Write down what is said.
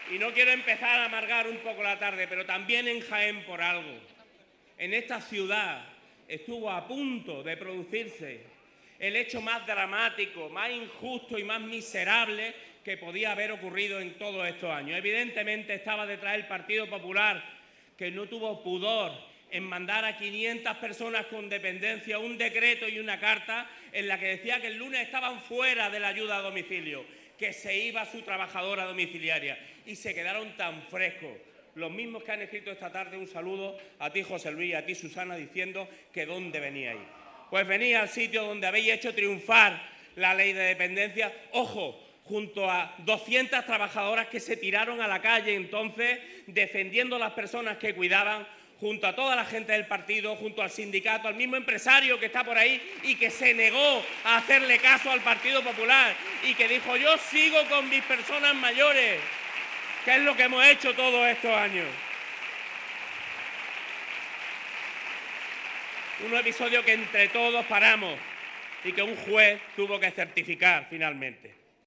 Y no quiero empezar a amargar un poco la tarde, pero también en Jaén por algo. En esta ciudad estuvo a punto de producirse el hecho más dramático, más injusto y más miserable que podía haber ocurrido en todos estos años. Evidentemente estaba detrás el Partido Popular, que no tuvo pudor en mandar a 500 personas con dependencia un decreto y una carta en la que decía que el lunes estaban fuera de la ayuda a domicilio, que se iba su trabajadora domiciliaria, y se quedaron tan frescos. Los mismos que han escrito esta tarde un saludo a ti, José Luis, y a ti, Susana, diciendo que dónde veníais. Pues venía al sitio donde habéis hecho triunfar la ley de dependencia, ojo, junto a 200 trabajadoras que se tiraron a la calle entonces defendiendo a las personas que cuidaban, junto a toda la gente del partido, junto al sindicato, al mismo empresario que está por ahí y que se negó a hacerle caso al Partido Popular y que dijo: yo sigo con mis personas mayores, que es lo que hemos hecho todos estos años. Un episodio que entre todos paramos y que un juez tuvo que certificar finalmente.